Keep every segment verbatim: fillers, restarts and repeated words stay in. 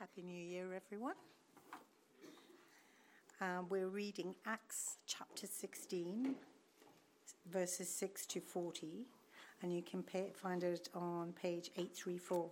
Happy New Year, everyone. Um, we're reading Acts chapter sixteen, verses six to forty, and you can pay, find it on page eight thirty-four.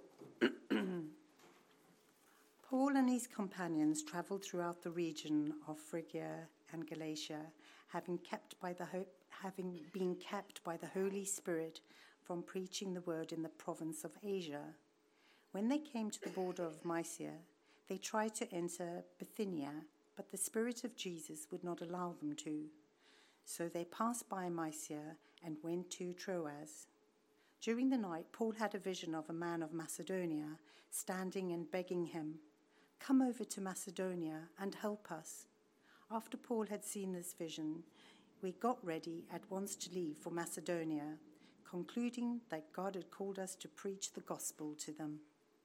Paul and his companions travelled throughout the region of Phrygia and Galatia, having kept by the ho- having been kept by the Holy Spirit from preaching the word in the province of Asia. When they came to the border of Mysia, they tried to enter Bithynia, but the Spirit of Jesus would not allow them to. So they passed by Mysia and went to Troas. During the night, Paul had a vision of a man of Macedonia standing and begging him, "Come over to Macedonia and help us." After Paul had seen this vision, we got ready at once to leave for Macedonia, concluding that God had called us to preach the gospel to them.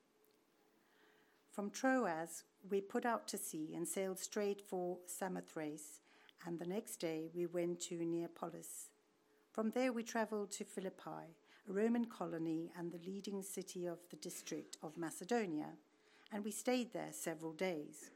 From Troas, we put out to sea and sailed straight for Samothrace, and the next day we went to Neapolis. From there we travelled to Philippi, a Roman colony and the leading city of the district of Macedonia, and we stayed there several days.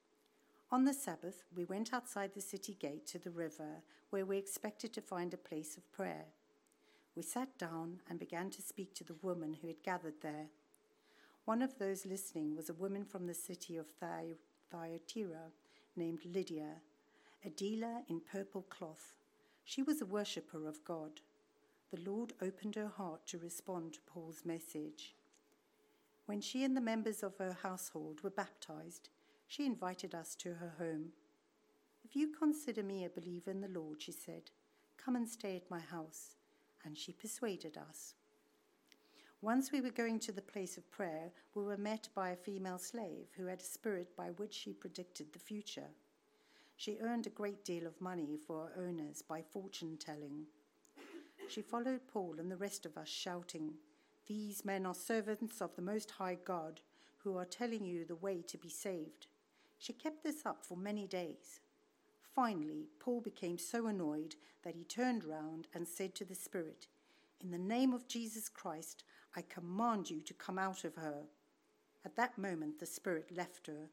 On the Sabbath, we went outside the city gate to the river, where we expected to find a place of prayer. We sat down and began to speak to the women who had gathered there. One of those listening was a woman from the city of Thy- Thyatira named Lydia, a dealer in purple cloth. She was a worshipper of God. The Lord opened her heart to respond to Paul's message. When she and the members of her household were baptized, she invited us to her home. "If you consider me a believer in the Lord," she said, "come and stay at my house." And she persuaded us. Once we were going to the place of prayer, we were met by a female slave who had a spirit by which she predicted the future. She earned a great deal of money for her owners by fortune-telling. She followed Paul and the rest of us, shouting, "These men are servants of the Most High God, who are telling you the way to be saved." She kept this up for many days. Finally, Paul became so annoyed that he turned round and said to the spirit, "In the name of Jesus Christ, I command you to come out of her." At that moment, the spirit left her.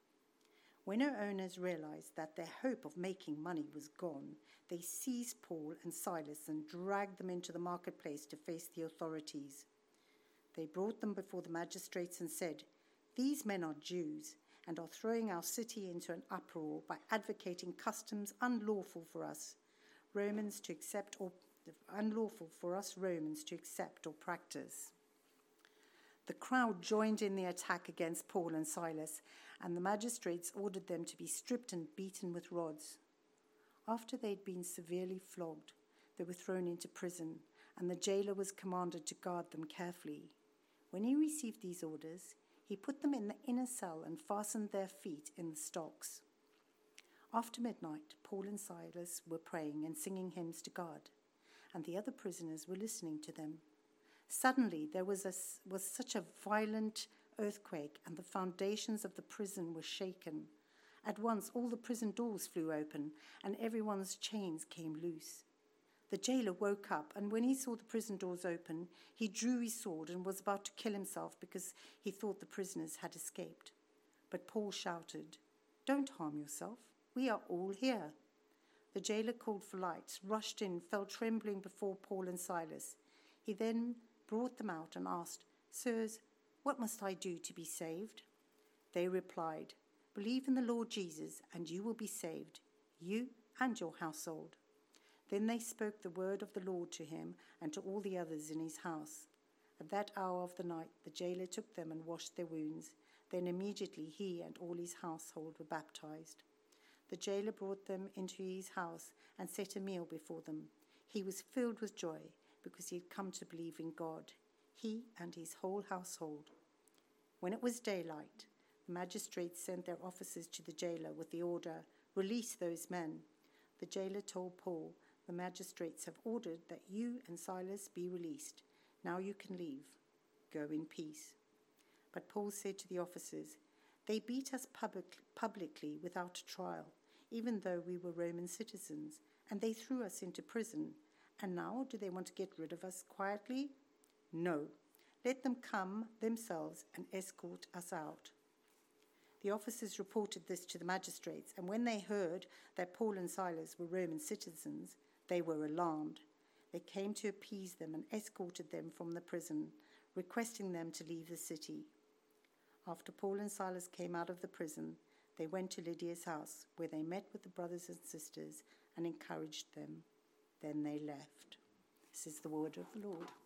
When her owners realized that their hope of making money was gone, they seized Paul and Silas and dragged them into the marketplace to face the authorities. They brought them before the magistrates and said, "These men are Jews and are throwing our city into an uproar by advocating customs unlawful for us Romans to accept or unlawful for us Romans to accept or practice." The crowd joined in the attack against Paul and Silas, and the magistrates ordered them to be stripped and beaten with rods. After they'd been severely flogged, they were thrown into prison, and the jailer was commanded to guard them carefully. When he received these orders, he put them in the inner cell and fastened their feet in the stocks. After midnight, Paul and Silas were praying and singing hymns to God, and the other prisoners were listening to them. Suddenly there was, a, was such a violent earthquake, and the foundations of the prison were shaken. At once all the prison doors flew open, and everyone's chains came loose. The jailer woke up, and when he saw the prison doors open, he drew his sword and was about to kill himself because he thought the prisoners had escaped. But Paul shouted, "Don't harm yourself. We are all here." The jailer called for lights, rushed in, fell trembling before Paul and Silas. He then brought them out and asked, "Sirs, what must I do to be saved?" They replied, "Believe in the Lord Jesus, and you will be saved, you and your household." Then they spoke the word of the Lord to him and to all the others in his house. At that hour of the night, the jailer took them and washed their wounds. Then immediately he and all his household were baptized. The jailer brought them into his house and set a meal before them. He was filled with joy because he had come to believe in God, he and his whole household. When it was daylight, the magistrates sent their officers to the jailer with the order, "Release those men." The jailer told Paul, "The magistrates have ordered that you and Silas be released. Now you can leave. Go in peace." But Paul said to the officers, "They beat us public, publicly without a trial, even though we were Roman citizens, and they threw us into prison. And now do they want to get rid of us quietly? No, let them come themselves and escort us out." The officers reported this to the magistrates, and when they heard that Paul and Silas were Roman citizens, they were alarmed. They came to appease them and escorted them from the prison, requesting them to leave the city. After Paul and Silas came out of the prison, they went to Lydia's house, where they met with the brothers and sisters and encouraged them. Then they left. This is the word of the Lord.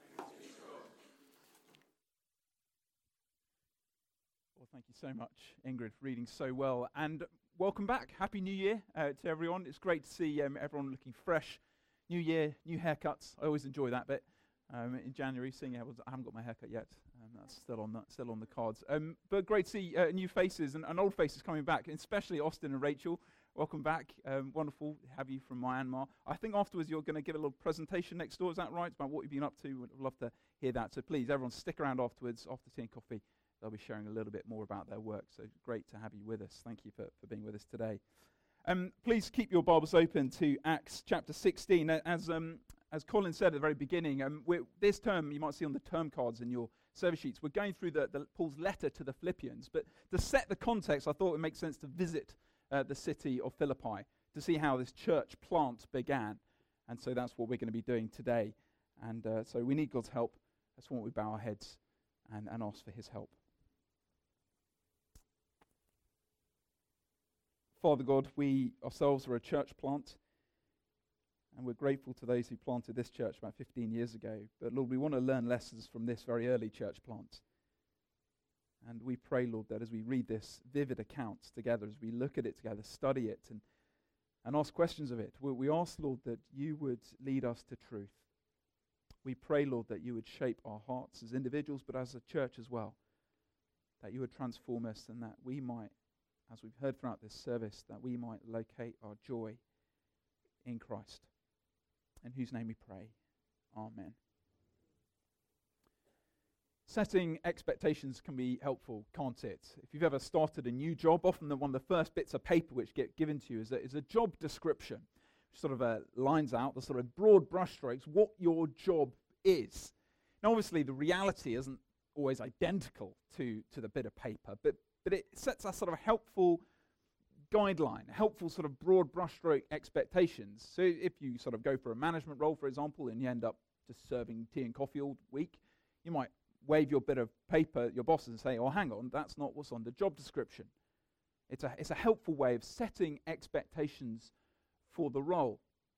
Well, thank you so much, Ingrid, for reading so well. And welcome back. Happy New Year uh, to everyone. It's great to see um, everyone looking fresh. New year, new haircuts. I always enjoy that bit. Um, in January, seeing I, was, I haven't got my haircut yet. Um, that's still on the, still on the cards. Um, but great to see uh, new faces and, and old faces coming back, especially Austin and Rachel. Welcome back. Um, wonderful to have you from Myanmar. I think afterwards you're going to give a little presentation next door. Is that right? About what you've been up to. I'd love to hear that. So please, everyone, stick around afterwards, after tea and coffee. They'll be sharing a little bit more about their work. So great to have you with us. Thank you for, for being with us today. Um, please keep your Bibles open to Acts chapter sixteen. As um, as Colin said at the very beginning, um, we're, this term, you might see on the term cards in your service sheets, we're going through the, the Paul's letter to the Philippians. But to set the context, I thought it would make sense to visit uh, the city of Philippi to see how this church plant began. And so that's what we're going to be doing today. And uh, so we need God's help. That's why we bow our heads and, and ask for his help. Father God, we ourselves are a church plant, and we're grateful to those who planted this church about fifteen years ago. But Lord, we want to learn lessons from this very early church plant. And we pray, Lord, that as we read this vivid account together, as we look at it together, study it, and, and ask questions of it, we, we ask, Lord, that you would lead us to truth. We pray, Lord, that you would shape our hearts as individuals, but as a church as well, that you would transform us and that we might, as we've heard throughout this service, that we might locate our joy in Christ. In whose name we pray. Amen. Setting expectations can be helpful, can't it? If you've ever started a new job, often the, one of the first bits of paper which get given to you is a, is a job description, which sort of uh, lines out the sort of broad brushstrokes, what your job is. Now, obviously, the reality isn't always identical to, to the bit of paper, but But it sets us sort of a helpful guideline, a helpful sort of broad brushstroke expectations. So if you sort of go for a management role, for example, and you end up just serving tea and coffee all week, you might wave your bit of paper at your bosses and say, oh, hang on, that's not what's on the job description. It's a, it's a helpful way of setting expectations for the role.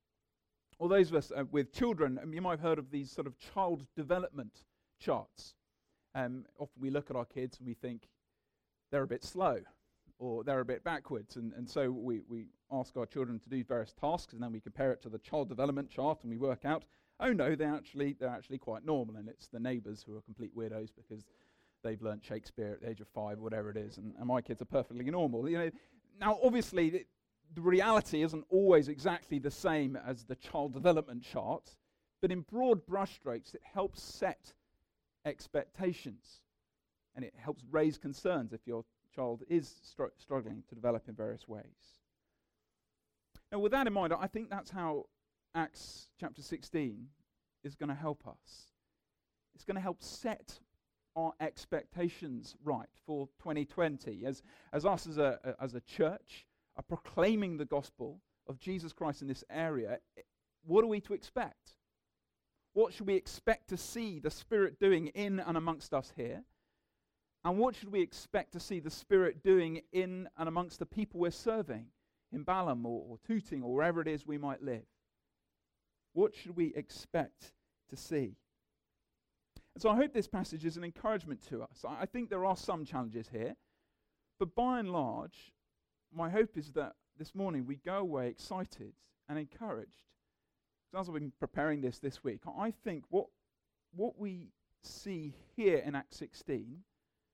Or those of us uh, with children, um, you might have heard of these sort of child development charts. Um, often we look at our kids and we think, they're a bit slow, or they're a bit backwards, and, and so we, we ask our children to do various tasks, and then we compare it to the child development chart, and we work out, oh no, they're actually they're actually quite normal, and it's the neighbours who are complete weirdos because they've learnt Shakespeare at the age of five, or whatever it is, and, and my kids are perfectly normal. You know, now obviously the, the reality isn't always exactly the same as the child development chart, but in broad brushstrokes, it helps set expectations. And it helps raise concerns if your child is str- struggling to develop in various ways. Now, with that in mind, I think that's how Acts chapter sixteen is going to help us. It's going to help set our expectations right for twenty twenty. As, as us as a, a, as a church are proclaiming the gospel of Jesus Christ in this area, what are we to expect? What should we expect to see the Spirit doing in and amongst us here? And what should we expect to see the Spirit doing in and amongst the people we're serving in Balham or, or Tooting or wherever it is we might live? What should we expect to see? And so I hope this passage is an encouragement to us. I, I think there are some challenges here, but by and large, my hope is that this morning we go away excited and encouraged. As I've been preparing this this week, I think what what we see here in Acts sixteen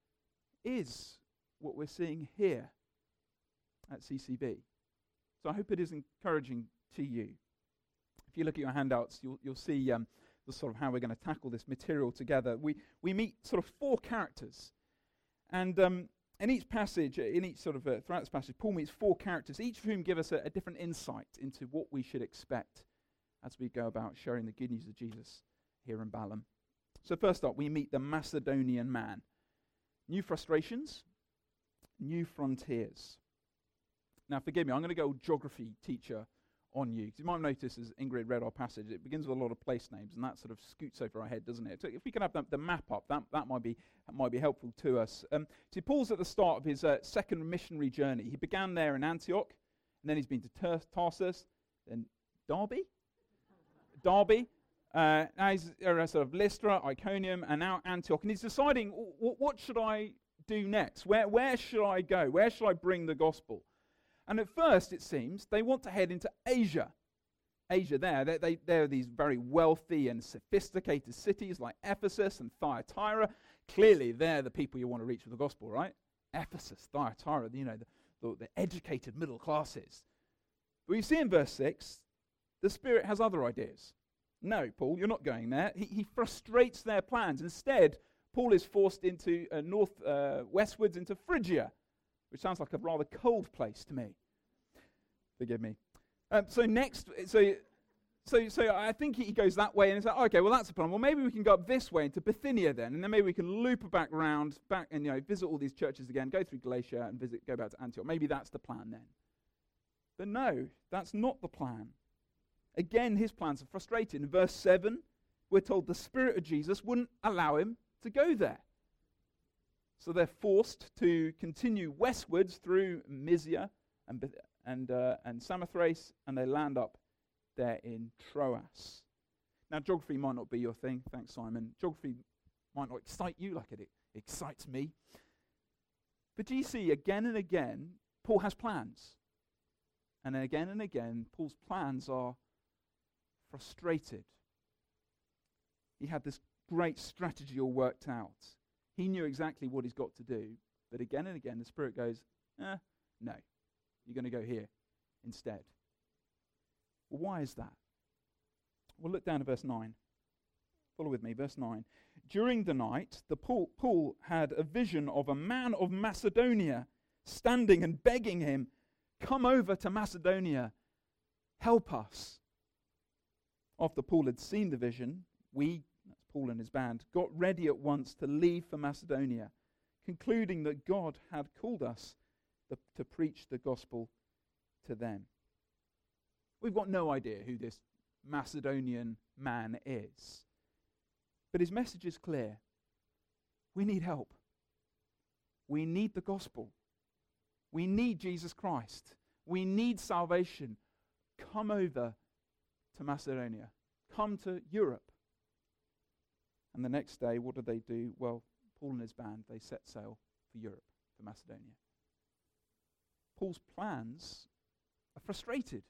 is what we're seeing here at C C B. So I hope it is encouraging to you. If you look at your handouts, you'll, you'll see um, the sort of how we're going to tackle this material together. We we meet sort of four characters, and um, in each passage, in each sort of uh, throughout this passage, Paul meets four characters, each of whom give us a, a different insight into what we should expect as we go about sharing the good news of Jesus here in Balham. So first up, we meet the Macedonian man. New frustrations, new frontiers. Now, forgive me, I'm going to go geography teacher on you. Because you might notice as Ingrid read our passage, it begins with a lot of place names, and that sort of scoots over our head, doesn't it? So if we can have the, the map up, that, that might be that might be helpful to us. Um, see, Paul's at the start of his uh, second missionary journey. He began there in Antioch, and then he's been to Tar- Tarsus, then Derby, Derby. Uh, now he's uh, sort of Lystra, Iconium, and now Antioch, and he's deciding w- w- what should I do next? Where where should I go? Where should I bring the gospel? And at first, it seems, they want to head into Asia. Asia there, they, they, they're these very wealthy and sophisticated cities like Ephesus and Thyatira. Clearly, they're the people you want to reach with the gospel, right? Ephesus, Thyatira, you know, the, the, the educated middle classes. But you see in verse six, the Spirit has other ideas. No, Paul, you're not going there. He, he frustrates their plans. Instead, Paul is forced into uh, north, uh, westwards into Phrygia, which sounds like a rather cold place to me. Forgive me. Um, so next, so so so I think he goes that way, and it's like, okay, well that's a plan. Well, maybe we can go up this way into Bithynia then, and then maybe we can loop back round, back and you know visit all these churches again, go through Galatia and visit, go back to Antioch. Maybe that's the plan then. But no, that's not the plan. Again, his plans are frustrated. In verse seven, we're told the Spirit of Jesus wouldn't allow him to go there. So they're forced to continue westwards through Mysia and and uh, and Samothrace, and they land up there in Troas. Now, geography might not be your thing. Thanks, Simon. Geography might not excite you like it, it excites me. But do you see, again and again, Paul has plans. And then again and again, Paul's plans are frustrated. He had this great strategy all worked out. He knew exactly what he's got to do, but again and again the Spirit goes, eh, no, you're going to go here instead. Well, why is that? Well, look down at verse nine. Follow with me, verse nine. During the night, the Paul, Paul had a vision of a man of Macedonia standing and begging him, come over to Macedonia, help us. After Paul had seen the vision, we, that's Paul and his band, got ready at once to leave for Macedonia, concluding that God had called us the, to preach the gospel to them. We've got no idea who this Macedonian man is, but his message is clear. We need help. We need the gospel. We need Jesus Christ. We need salvation. Come over to Macedonia. Come to Europe. And the next day, what did they do? Well, Paul and his band, they set sail for Europe, for Macedonia. Paul's plans are frustrated.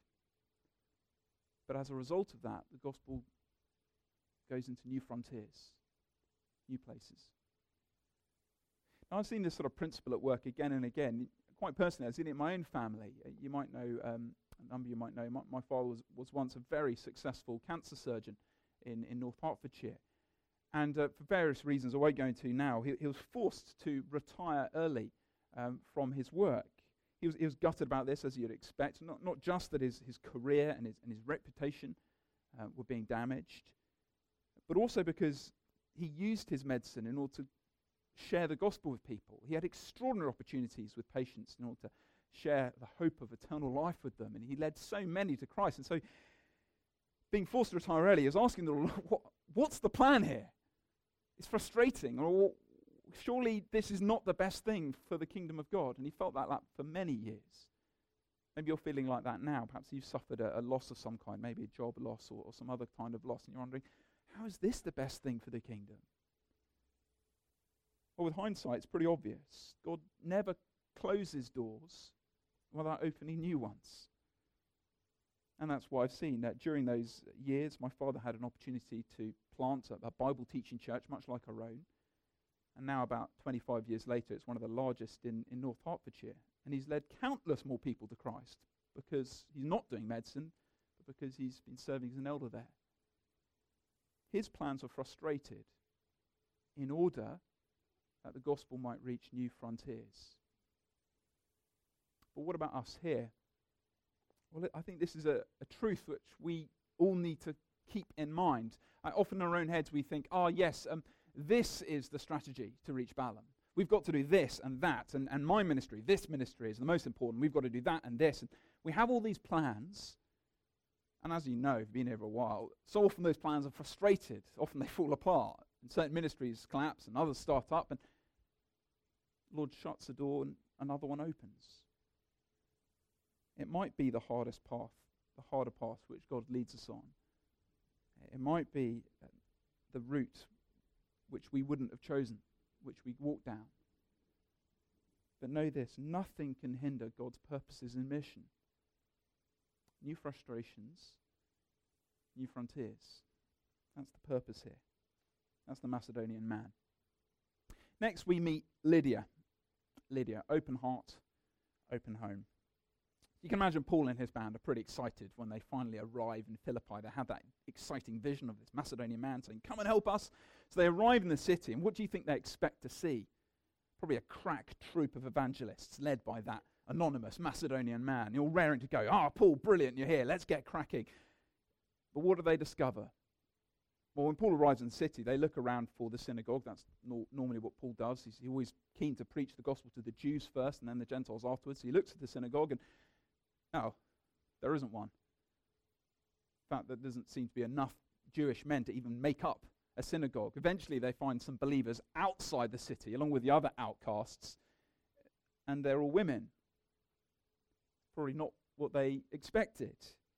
But as a result of that, the gospel goes into new frontiers, new places. Now, I've seen this sort of principle at work again and again. Quite personally, I've seen it in my own family. Uh, you might know, um, a number of you might know, my, my father was, was once a very successful cancer surgeon in, in North Hertfordshire. And uh, for various reasons I won't go into now, he, he was forced to retire early um, from his work. He was, he was gutted about this, as you'd expect, not, not just that his, his career and his, and his reputation uh, were being damaged, but also because he used his medicine in order to share the gospel with people. He had extraordinary opportunities with patients in order to share the hope of eternal life with them, and he led so many to Christ. And so, being forced to retire early, he was asking the Lord, what, what's the plan here? It's frustrating. Or surely this is not the best thing for the kingdom of God. And he felt that, that for many years. Maybe you're feeling like that now. Perhaps you've suffered a, a loss of some kind, maybe a job loss or, or some other kind of loss, and you're wondering, how is this the best thing for the kingdom? Well, with hindsight, it's pretty obvious. God never closes doors without opening new ones. And that's why I've seen that during those years, my father had an opportunity to plant a, a Bible teaching church, much like our own. And now about twenty-five years later, it's one of the largest in, in North Hertfordshire. And he's led countless more people to Christ because he's not doing medicine, but because he's been serving as an elder there. His plans were frustrated in order that the gospel might reach new frontiers. But what about us here? Well, I think this is a, a truth which we all need to keep in mind. Uh, often in our own heads we think, oh yes, um, this is the strategy to reach Balaam. We've got to do this and that, and, and my ministry, this ministry is the most important. We've got to do that and this. And we have all these plans, and as you know, if you've been here for a while, so often those plans are frustrated. Often they fall apart, and certain ministries collapse, and others start up, and the Lord shuts the door, and another one opens. It might be the hardest path, the harder path which God leads us on. It might be uh, the route which we wouldn't have chosen, which we walk down. But know this, nothing can hinder God's purposes and mission. New frustrations, new frontiers. That's the purpose here. That's the Macedonian man. Next we meet Lydia. Lydia, open heart, open home. You can imagine Paul and his band are pretty excited when they finally arrive in Philippi. They have that exciting vision of this Macedonian man saying, come and help us. So they arrive in the city, and what do you think they expect to see? Probably a crack troop of evangelists led by that anonymous Macedonian man. You're raring to go, ah, oh, Paul, brilliant, you're here, let's get cracking. But what do they discover? Well, when Paul arrives in the city, they look around for the synagogue. That's no- normally what Paul does. He's always keen to preach the gospel to the Jews first and then the Gentiles afterwards. So he looks at the synagogue and, oh, there isn't one. In fact, there doesn't seem to be enough Jewish men to even make up a synagogue. Eventually, they find some believers outside the city, along with the other outcasts, and they're all women. Probably not what they expected.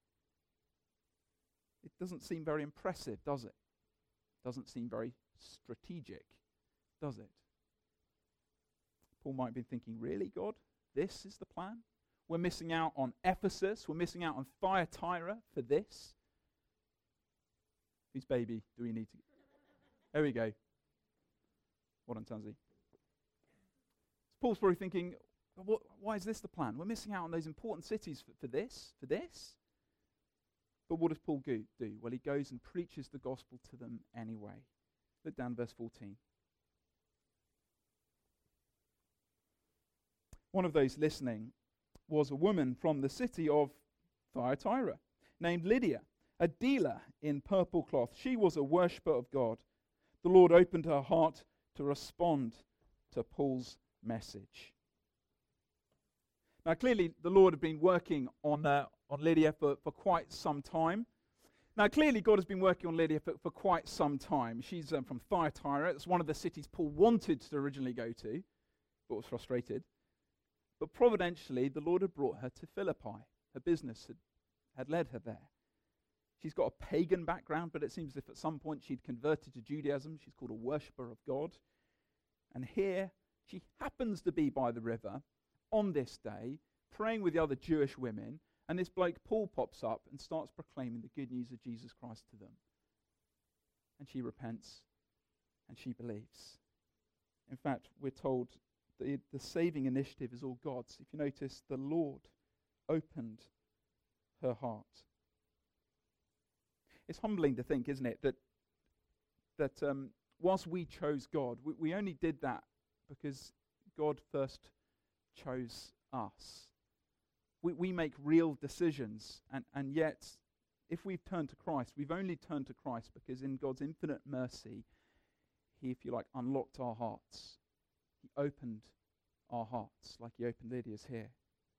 It doesn't seem very impressive, does it? Doesn't seem very strategic, does it? Paul might have been thinking, really, God? This is the plan? We're missing out on Ephesus. We're missing out on Thyatira for this. Whose baby do we need to... There we go. Well done, Tanzi. Paul's probably thinking, what, why is this the plan? We're missing out on those important cities for, for this, for this. But what does Paul go, do? Well, he goes and preaches the gospel to them anyway. Look down verse fourteen. One of those listening was a woman from the city of Thyatira named Lydia, a dealer in purple cloth. She was a worshipper of God. The Lord opened her heart to respond to Paul's message. Now, clearly, the Lord had been working on uh, on Lydia for, for quite some time. Now, clearly, God has been working on Lydia for, for quite some time. She's um, from Thyatira. It's one of the cities Paul wanted to originally go to, but was frustrated. But providentially, the Lord had brought her to Philippi. Her business had, had led her there. She's got a pagan background, but it seems as if at some point she'd converted to Judaism. She's called a worshipper of God. And here, she happens to be by the river on this day, praying with the other Jewish women, and this bloke Paul pops up and starts proclaiming the good news of Jesus Christ to them. And she repents, and she believes. In fact, we're told that the saving initiative is all God's. If you notice, the Lord opened her heart. It's humbling to think, isn't it, that that um, whilst we chose God, we, we only did that because God first chose us. We, we make real decisions, and, and yet, if we've turned to Christ, we've only turned to Christ because in God's infinite mercy, He, if you like, unlocked our hearts. He opened our hearts like He opened Lydia's here.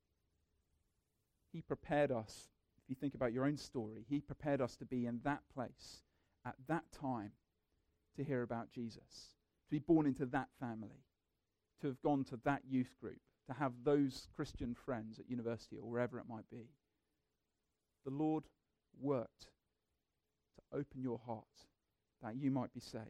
He prepared us. If you think about your own story, He prepared us to be in that place at that time to hear about Jesus, to be born into that family, to have gone to that youth group, to have those Christian friends at university or wherever it might be. The Lord worked to open your heart that you might be saved.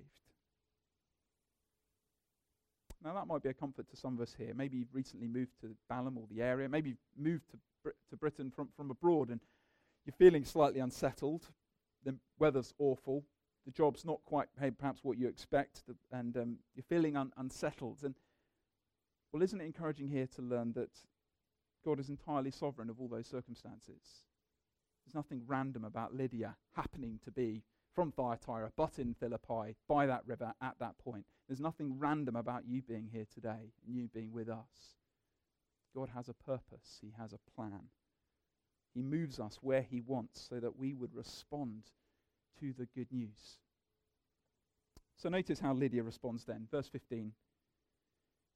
Now that might be a comfort to some of us here. Maybe you've recently moved to Balham or the area. Maybe you've moved to Brit- to Britain from, from abroad and you're feeling slightly unsettled. The weather's awful. The job's not quite hey, perhaps what you expect, the, and um, you're feeling un- unsettled. And well, isn't it encouraging here to learn that God is entirely sovereign of all those circumstances? There's nothing random about Lydia happening to be from Thyatira, but in Philippi, by that river, at that point. There's nothing random about you being here today and you being with us. God has a purpose. He has a plan. He moves us where He wants so that we would respond to the good news. So notice how Lydia responds then. Verse fifteen.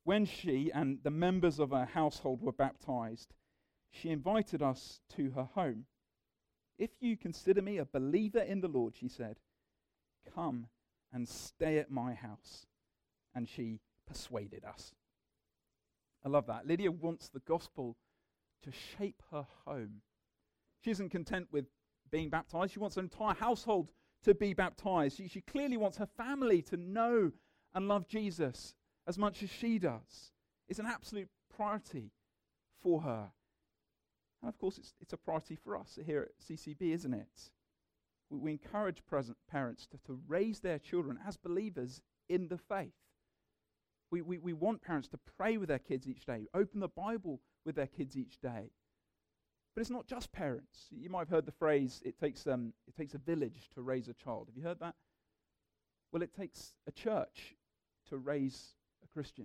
When she and the members of her household were baptized, she invited us to her home. If you consider me a believer in the Lord, she said, come and stay at my house. And she persuaded us. I love that. Lydia wants the gospel to shape her home. She isn't content with being baptized. She wants her entire household to be baptized. She, she clearly wants her family to know and love Jesus as much as she does. It's an absolute priority for her. And of course, it's, it's a priority for us here at C C B, isn't it? We, we encourage present parents to, to raise their children as believers in the faith. We, we, we want parents to pray with their kids each day, open the Bible with their kids each day. But it's not just parents. You might have heard the phrase, it takes, um, it takes a village to raise a child. Have you heard that? Well, it takes a church to raise a Christian.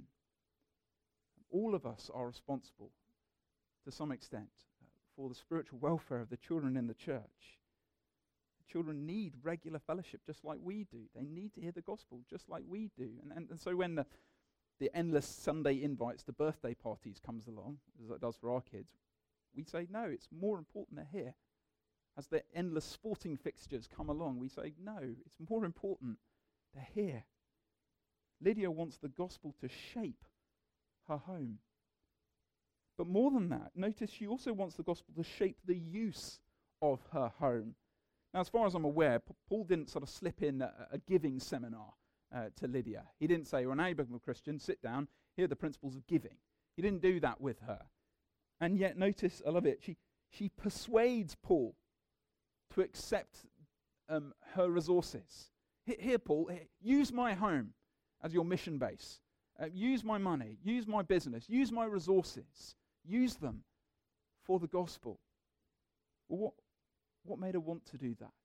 All of us are responsible, to some extent, uh, for the spiritual welfare of the children in the church. The children need regular fellowship just like we do. They need to hear the gospel just like we do. And, and, and so when the, the endless Sunday invites to birthday parties comes along, as it does for our kids, we say, no, it's more important they're here. As the endless sporting fixtures come along, we say, no, it's more important they're here. Lydia wants the gospel to shape her home. But more than that, notice she also wants the gospel to shape the use of her home. Now, as far as I'm aware, P- Paul didn't sort of slip in a, a giving seminar uh, to Lydia. He didn't say, well, now you become a Christian, sit down, here are the principles of giving. He didn't do that with her. And yet, notice, I love it, she, she persuades Paul to accept um, her resources. H- here, Paul, here, use my home as your mission base. Uh, use my money, use my business, use my resources. Use them for the gospel. Well, what, what made her want to do that?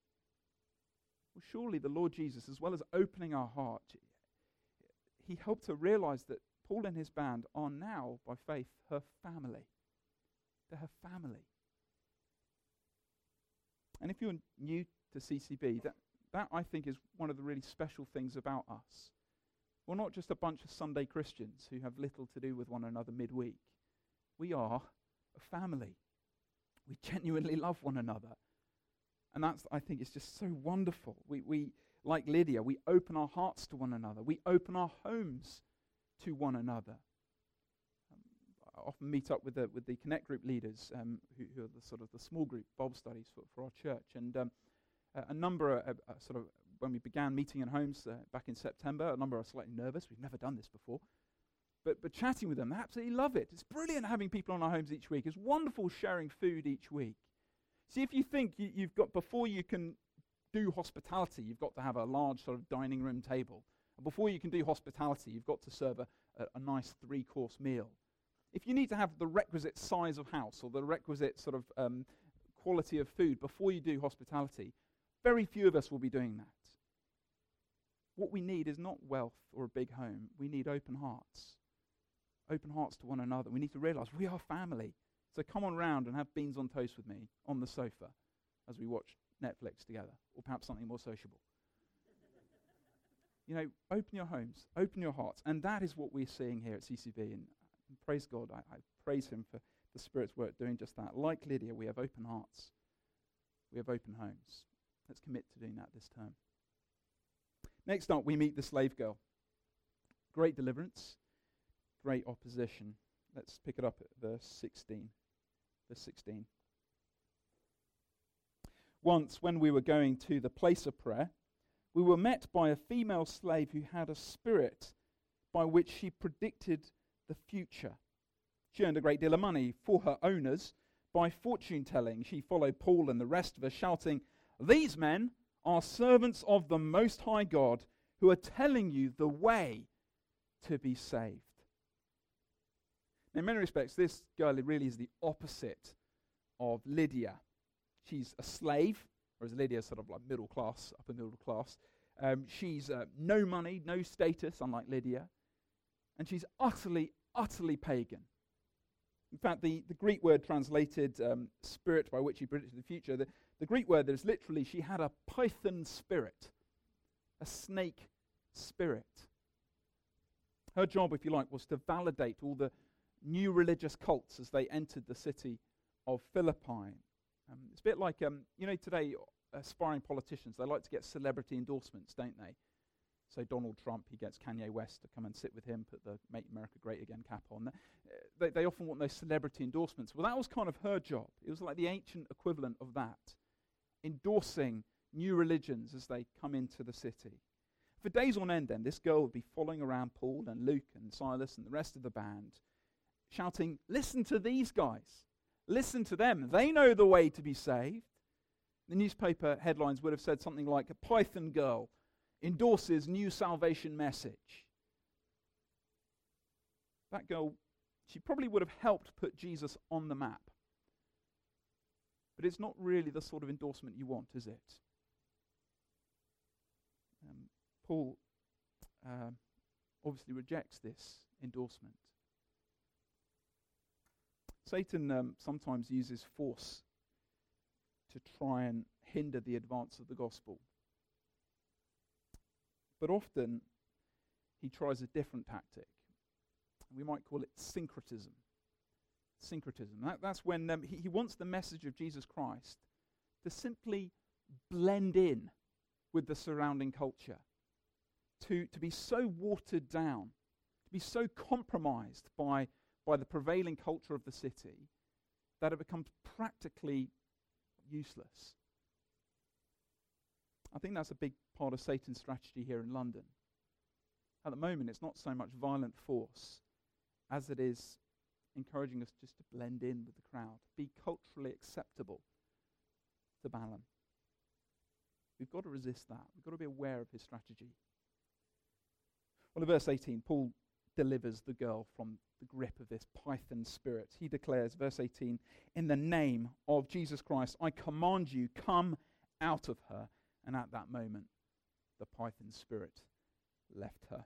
Well, surely the Lord Jesus, as well as opening our heart, he helped her realize that Paul and his band are now, by faith, her family. They're her family. And if you're new to C C B, that, that I think is one of the really special things about us. We're not just a bunch of Sunday Christians who have little to do with one another midweek. We are a family. We genuinely love one another. And that's, I think, it's just so wonderful. We, we, like Lydia, we open our hearts to one another. We open our homes to one another. Um, I often meet up with the with the Connect group leaders, um, who, who are the sort of the small group Bible studies for, for our church, and um, uh, a number of uh, uh, sort of when we began meeting in homes uh, back in September, a number are slightly nervous. We've never done this before, but but chatting with them, they absolutely love it. It's brilliant having people in our homes each week. It's wonderful sharing food each week. See, if you think you, you've got before you can do hospitality, you've got to have a large sort of dining room table. Before you can do hospitality, you've got to serve a, a, a nice three-course meal. If you need to have the requisite size of house or the requisite sort of um, quality of food before you do hospitality, very few of us will be doing that. What we need is not wealth or a big home. We need open hearts. Open hearts to one another. We need to realize we are family. So come on round and have beans on toast with me on the sofa as we watch Netflix together, or perhaps something more sociable. You know, open your homes, open your hearts. And that is what we're seeing here at C C B. And, and praise God, I, I praise him for the Spirit's work doing just that. Like Lydia, we have open hearts. We have open homes. Let's commit to doing that this term. Next up, we meet the slave girl. Great deliverance, great opposition. Let's pick it up at verse sixteen. Verse sixteen. Once, when we were going to the place of prayer, we were met by a female slave who had a spirit by which she predicted the future. She earned a great deal of money for her owners by fortune-telling. She followed Paul and the rest of us, shouting, "These men are servants of the Most High God who are telling you the way to be saved." In many respects, this girl really is the opposite of Lydia. She's a slave, whereas Lydia is sort of like middle class, upper middle class. Um, she's uh, no money, no status, unlike Lydia. And she's utterly, utterly pagan. In fact, the, the Greek word translated um, spirit by which he predicted the future, the, the Greek word that is literally, she had a python spirit, a snake spirit. Her job, if you like, was to validate all the new religious cults as they entered the city of Philippi. Um, it's a bit like, um, you know, today, aspiring politicians, they like to get celebrity endorsements, don't they? So Donald Trump, he gets Kanye West to come and sit with him, put the Make America Great Again cap on. Uh, they, they often want those celebrity endorsements. Well, that was kind of her job. It was like the ancient equivalent of that, endorsing new religions as they come into the city. For days on end then, this girl would be following around Paul and Luke and Silas and the rest of the band, shouting, listen to these guys. Listen to them. They know the way to be saved. The newspaper headlines would have said something like, a Python girl endorses new salvation message. That girl, she probably would have helped put Jesus on the map. But it's not really the sort of endorsement you want, is it? Um, Paul uh, obviously rejects this endorsement. Satan um, sometimes uses force to try and hinder the advance of the gospel. But often, he tries a different tactic. We might call it syncretism. Syncretism. That, that's when um, he, he wants the message of Jesus Christ to simply blend in with the surrounding culture, to, to be so watered down, to be so compromised by, by the prevailing culture of the city that it becomes practically useless. I think that's a big part of Satan's strategy here in London. At the moment, it's not so much violent force as it is encouraging us just to blend in with the crowd, be culturally acceptable to Balaam. We've got to resist that. We've got to be aware of his strategy. Well, in verse eighteen, Paul delivers the girl from the grip of this Python spirit. He declares, verse eighteen, in the name of Jesus Christ, I command you, come out of her. And at that moment, the Python spirit left her.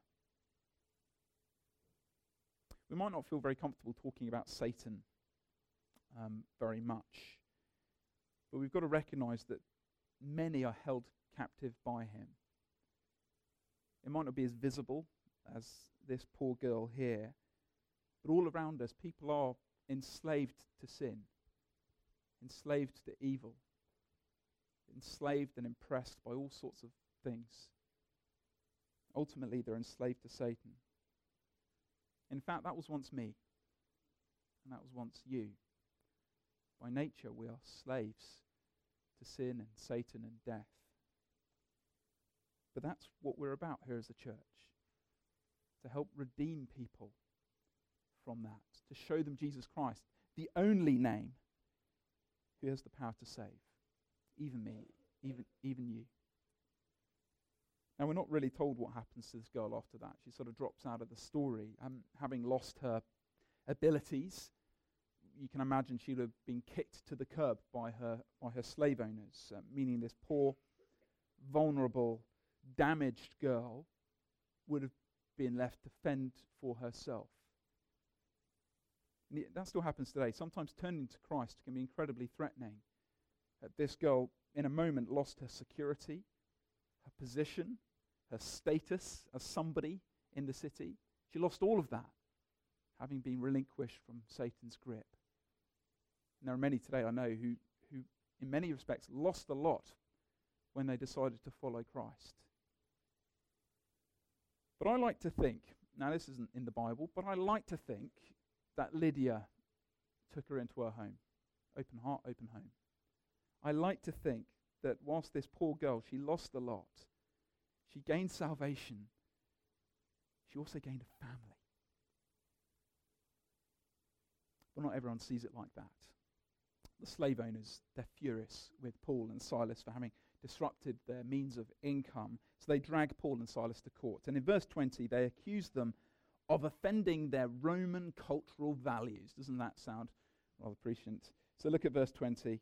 We might not feel very comfortable talking about Satan um, very much, but we've got to recognize that many are held captive by him. It might not be as visible as this poor girl here, but all around us, people are enslaved to sin, enslaved to evil, enslaved and impressed by all sorts of things. Ultimately, they're enslaved to Satan. In fact, that was once me, and that was once you. By nature, we are slaves to sin and Satan and death. But that's what we're about here as a church, to help redeem people from that, to show them Jesus Christ, the only name who has the power to save. Even me, even even you. Now, we're not really told what happens to this girl after that. She sort of drops out of the story, um, having lost her abilities. You can imagine she would have been kicked to the curb by her by her slave owners, uh, meaning this poor, vulnerable, damaged girl would have been left to fend for herself. And it, that still happens today. Sometimes turning to Christ can be incredibly threatening. Uh, this girl, in a moment, lost her security, her position, her status as somebody in the city. She lost all of that, having been relinquished from Satan's grip. And there are many today I know who, who, in many respects, lost a lot when they decided to follow Christ. But I like to think, now this isn't in the Bible, but I like to think that Lydia took her into her home. Open heart, open home. I like to think that whilst this poor girl, she lost a lot, she gained salvation, she also gained a family. But not everyone sees it like that. The slave owners, they're furious with Paul and Silas for having disrupted their means of income, so they drag Paul and Silas to court. And in verse twenty, they accuse them of offending their Roman cultural values. Doesn't that sound rather prescient? So look at verse twenty.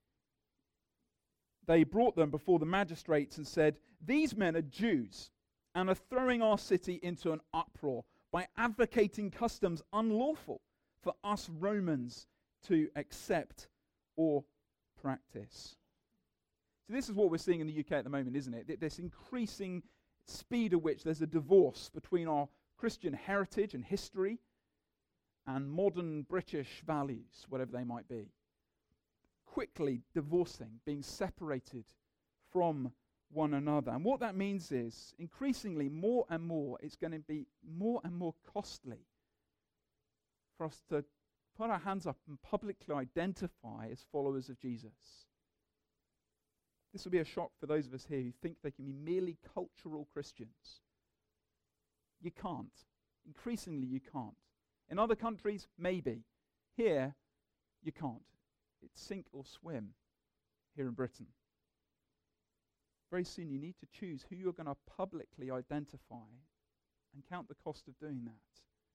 They brought them before the magistrates and said, these men are Jews and are throwing our city into an uproar by advocating customs unlawful for us Romans to accept or practice. So this is what we're seeing in the U K at the moment, isn't it? This increasing speed at which there's a divorce between our Christian heritage and history and modern British values, whatever they might be. Quickly divorcing, being separated from one another. And what that means is, increasingly, more and more, it's going to be more and more costly for us to put our hands up and publicly identify as followers of Jesus. This will be a shock for those of us here who think they can be merely cultural Christians. You can't. Increasingly, you can't. In other countries, maybe. Here, you can't. It's sink or swim here in Britain. Very soon you need to choose who you're going to publicly identify and count the cost of doing that.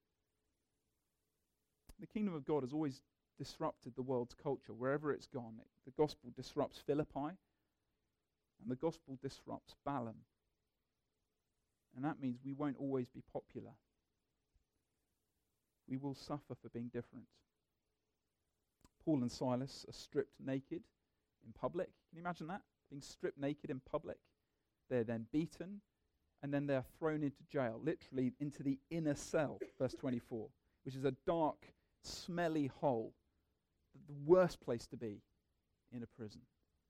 The kingdom of God has always disrupted the world's culture wherever it's gone. It, the gospel disrupts Philippi, and the gospel disrupts Balaam. And that means we won't always be popular. We will suffer for being different. Paul and Silas are stripped naked in public. Can you imagine that? Being stripped naked in public. They're then beaten, and then they're thrown into jail, literally into the inner cell, verse twenty-four, which is a dark, smelly hole, the worst place to be in a prison.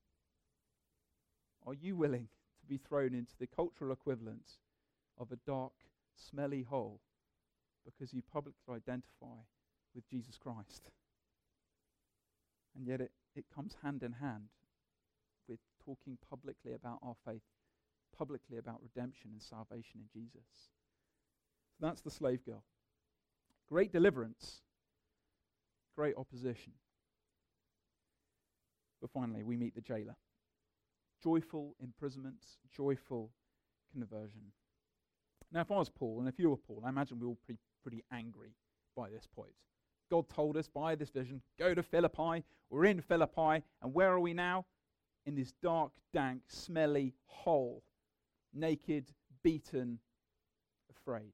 Are you willing to be thrown into the cultural equivalent of a dark, smelly hole because you publicly identify with Jesus Christ? And yet it, it comes hand in hand with talking publicly about our faith, publicly about redemption and salvation in Jesus. So that's the slave girl. Great deliverance, great opposition. But finally, we meet the jailer. Joyful imprisonment, joyful conversion. Now, if I was Paul, and if you were Paul, I imagine we were all pretty, pretty angry by this point. God told us by this vision, go to Philippi. We're in Philippi, and where are we now? In this dark, dank, smelly hole, naked, beaten, afraid.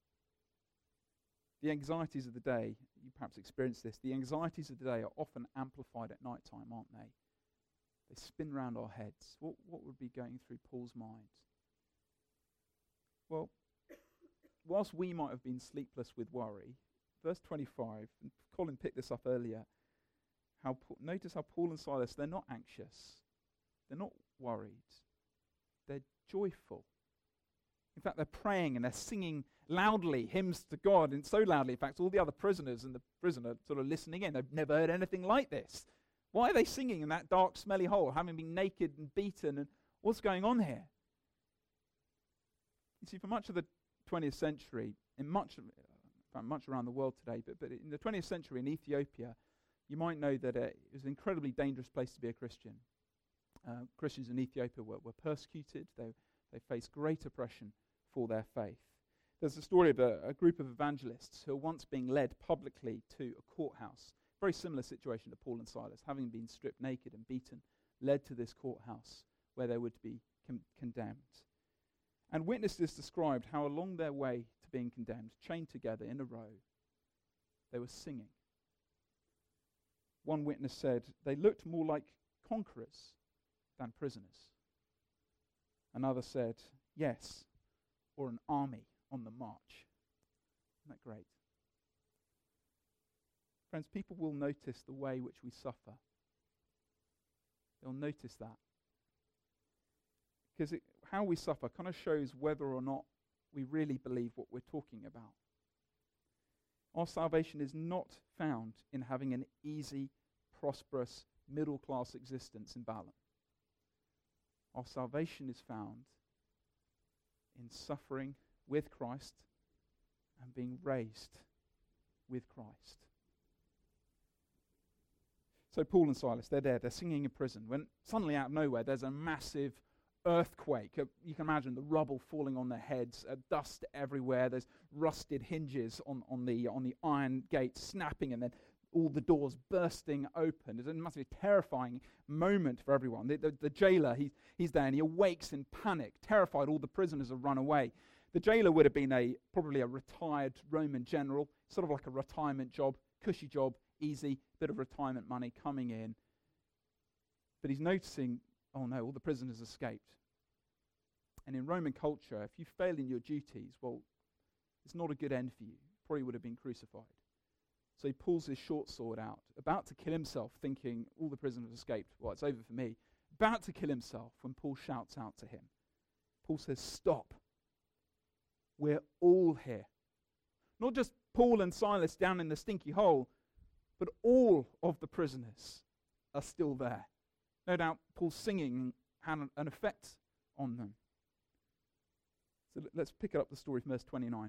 The anxieties of the day, you perhaps experienced this, the anxieties of the day are often amplified at night time, aren't they? They spin round our heads. What, what would be going through Paul's mind? Well, whilst we might have been sleepless with worry, verse twenty-five, and Colin picked this up earlier, how notice how Paul and Silas, they're not anxious. They're not worried. They're joyful. In fact, they're praying and they're singing loudly hymns to God, and so loudly, in fact, all the other prisoners and the prisoner sort of listening in. They've never heard anything like this. Why are they singing in that dark, smelly hole, having been naked and beaten? And what's going on here? You see, for much of the twentieth century, in much, in fact, much around the world today, but, but in the twentieth century in Ethiopia, you might know that uh, it was an incredibly dangerous place to be a Christian. Uh, Christians in Ethiopia were, were persecuted. They, they faced great oppression for their faith. There's a story of a, a group of evangelists who were once being led publicly to a courthouse. Very similar situation to Paul and Silas, having been stripped naked and beaten, led to this courthouse where they would be con- condemned. And witnesses described how along their way to being condemned, chained together in a row, they were singing. One witness said they looked more like conquerors than prisoners. Another said, yes, or an army on the march. Isn't that great? Friends, people will notice the way which we suffer. They'll notice that. Because how we suffer kind of shows whether or not we really believe what we're talking about. Our salvation is not found in having an easy, prosperous, middle-class existence in Balaam. Our salvation is found in suffering with Christ and being raised with Christ. So Paul and Silas, they're there, they're singing in prison, when suddenly out of nowhere there's a massive earthquake. Uh, you can imagine the rubble falling on their heads, uh, dust everywhere, there's rusted hinges on, on, the, on the iron gate snapping, and then all the doors bursting open. It must be a terrifying moment for everyone. The, the, the jailer, he, he's there and he awakes in panic, terrified all the prisoners have run away. The jailer would have been a probably a retired Roman general, sort of like a retirement job, cushy job, easy, bit of retirement money coming in. But he's noticing, oh no, all the prisoners escaped. And in Roman culture, if you fail in your duties, well, It's not a good end for you. Probably would have been crucified. So he pulls his short sword out, about to kill himself, thinking all the prisoners have escaped. Well, it's over for me. About to kill himself when Paul shouts out to him. Paul says, stop. We're all here. Not just Paul and Silas down in the stinky hole, but all of the prisoners are still there. No doubt Paul's singing had an effect on them. So let's pick up the story from verse twenty-nine.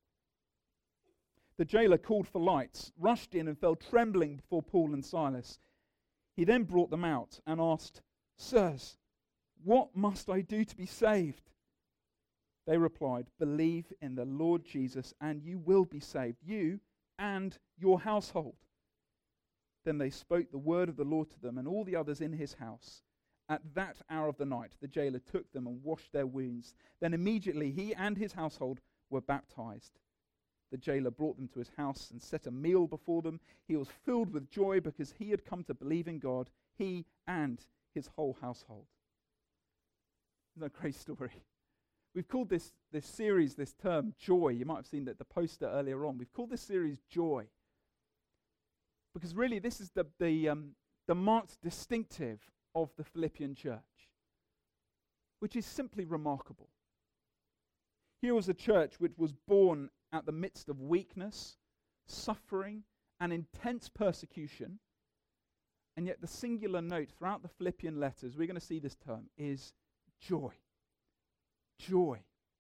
The jailer called for lights, rushed in and fell trembling before Paul and Silas. He then brought them out and asked, Sirs, what must I do to be saved? They replied, believe in the Lord Jesus and you will be saved, you and your household. Then they spoke the word of the Lord to them and all the others in his house. At that hour of the night, the jailer took them and washed their wounds. Then immediately he and his household were baptized. The jailer brought them to his house and set a meal before them. He was filled with joy because he had come to believe in God, he and his whole household. Isn't that a great story? We've called this, this series, this term, Joy. You might have seen that the poster earlier on. We've called this series Joy. Because really this is the, the, um, the marked distinctive of the Philippian church, which is simply remarkable. Here was a church which was born at the midst of weakness, suffering, and intense persecution. And yet the singular note throughout the Philippian letters, we're going to see this term, is joy. Joy.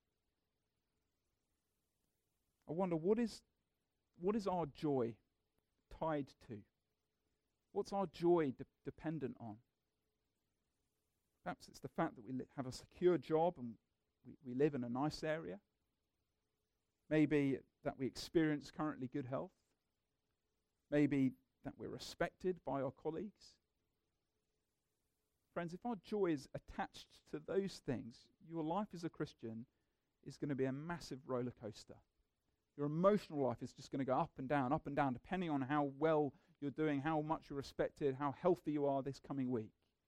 I wonder, what is, what is our joy tied to? What's our joy de- dependent on? Perhaps it's the fact that we li- have a secure job and we, we live in a nice area. Maybe that we experience currently good health. Maybe that we're respected by our colleagues. Friends, if our joy is attached to those things, your life as a Christian is going to be a massive roller coaster. Your emotional life is just going to go up and down, up and down, depending on how well you're doing, how much you're respected, how healthy you are this coming week.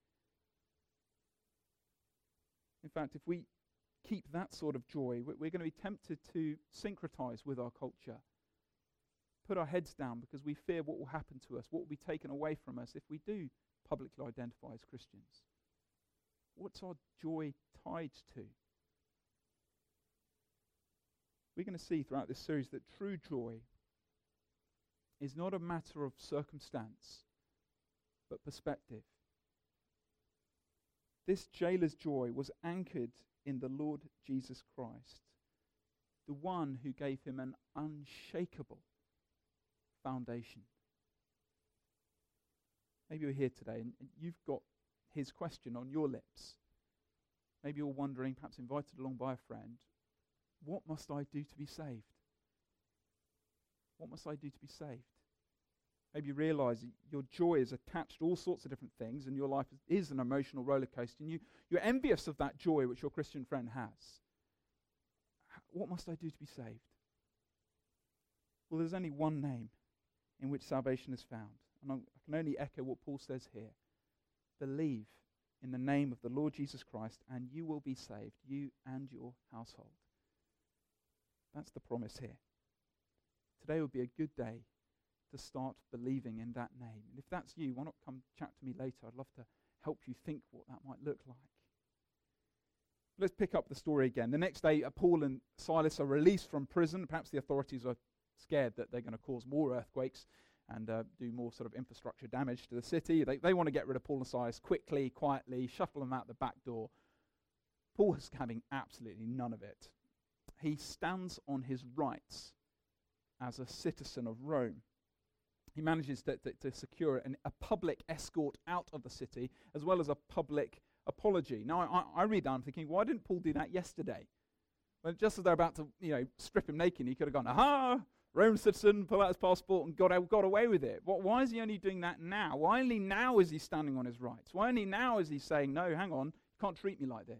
In fact, if we keep that sort of joy, we're going to be tempted to syncretize with our culture, put our heads down because we fear what will happen to us, what will be taken away from us if we do publicly identify as Christians. What's our joy tied to? We're going to see throughout this series that true joy is not a matter of circumstance, but perspective. This jailer's joy was anchored in the Lord Jesus Christ, the one who gave him an unshakable foundation. Maybe you're here today and you've got his question on your lips. Maybe you're wondering, perhaps invited along by a friend, what must I do to be saved? What must I do to be saved? Maybe you realize that your joy is attached to all sorts of different things and your life is an emotional roller coaster and you, you're envious of that joy which your Christian friend has. What must I do to be saved? Well, there's only one name in which salvation is found. And I can only echo what Paul says here. Believe in the name of the Lord Jesus Christ and you will be saved, you and your household. That's the promise here. Today would be a good day to start believing in that name. And if that's you, why not come chat to me later? I'd love to help you think what that might look like. Let's pick up the story again. The next day, uh, Paul and Silas are released from prison. Perhaps the authorities are scared that they're going to cause more earthquakes and uh, do more sort of infrastructure damage to the city. They, they want to get rid of Paul and Silas quickly, quietly, shuffle them out the back door. Paul is having absolutely none of it. He stands on his rights as a citizen of Rome. He manages to, to, to secure an, a public escort out of the city, as well as a public apology. Now, I, I read that, I'm thinking, why didn't Paul do that yesterday? Well, just as they're about to, you know, strip him naked, he could have gone, aha, Roman citizen, pull out his passport and got, got away with it. What, why is he only doing that now? Why only now is he standing on his rights? Why only now is he saying, no, hang on, you can't treat me like this?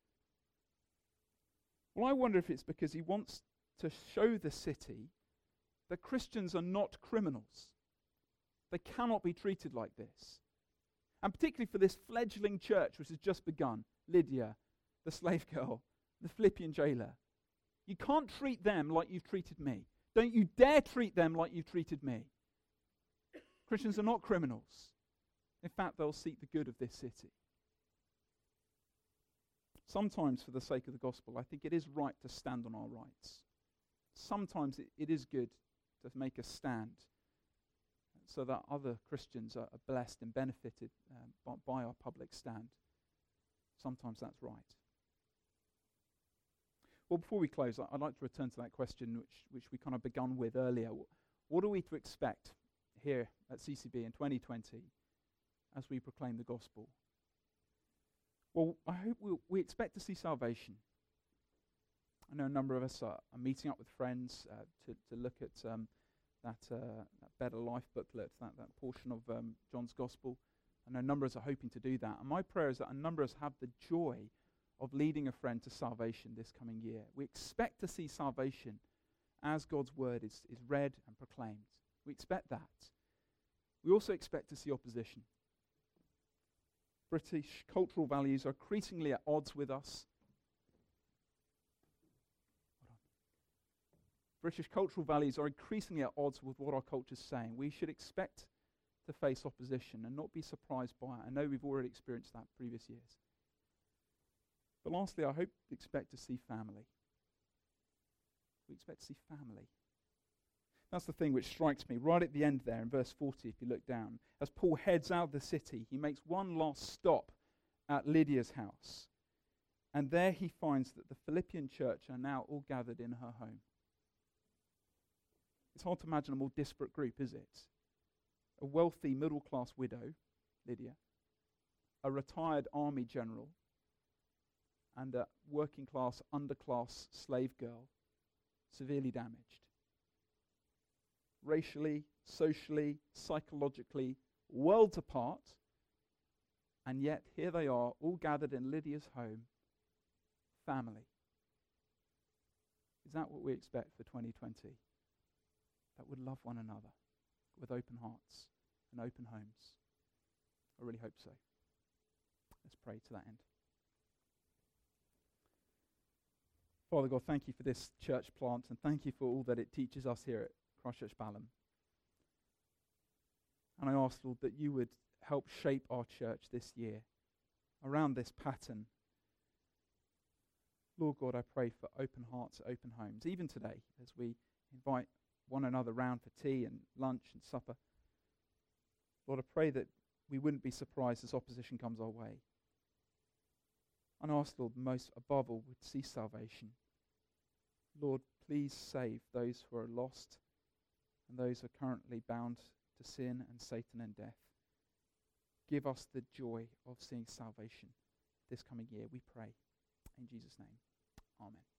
Well, I wonder if it's because he wants to show the city that Christians are not criminals. They cannot be treated like this. And particularly for this fledgling church which has just begun, Lydia, the slave girl, the Philippian jailer. You can't treat them like you've treated me. Don't you dare treat them like you've treated me. Christians are not criminals. In fact, they'll seek the good of this city. Sometimes, for the sake of the gospel, I think it is right to stand on our rights. Sometimes it, it is good to make a stand so that other Christians are, are blessed and benefited um, by, by our public stand. Sometimes that's right. Well, before we close, I'd like to return to that question which, which we kind of begun with earlier. What are we to expect here at C C B in twenty twenty as we proclaim the gospel? Well, I hope we'll, we expect to see salvation. I know a number of us are, are meeting up with friends uh, to, to look at um, that, uh, that Better Life booklet, that, that portion of um, John's Gospel. I know a number of us are hoping to do that. And my prayer is that a number of us have the joy of leading a friend to salvation this coming year. We expect to see salvation as God's word is, is read and proclaimed. We expect that. We also expect to see opposition. British cultural values are increasingly at odds with us. British cultural values are increasingly at odds with what our culture is saying. We should expect to face opposition and not be surprised by it. I know we've already experienced that previous years. But lastly, I hope we expect to see family. We expect to see family. That's the thing which strikes me right at the end there in verse forty, if you look down. As Paul heads out of the city, he makes one last stop at Lydia's house. And there he finds that the Philippian church are now all gathered in her home. It's hard to imagine a more disparate group, is it? A wealthy middle-class widow, Lydia, a retired army general, and a working-class, underclass slave girl, severely damaged. Racially, socially, psychologically, worlds apart, and yet here they are, all gathered in Lydia's home, family. Is that what we expect for twenty twenty? That would love one another with open hearts and open homes. I really hope so. Let's pray to that end. Father God, thank you for this church plant, and thank you for all that it teaches us here at Christchurch Balham. And I ask, Lord, that you would help shape our church this year around this pattern. Lord God, I pray for open hearts, open homes, even today as we invite one another round for tea and lunch and supper. Lord, I pray that we wouldn't be surprised as opposition comes our way. And ask, Lord, most above all, would see salvation. Lord, please save those who are lost and those who are currently bound to sin and Satan and death. Give us the joy of seeing salvation this coming year, we pray. In Jesus' name, amen.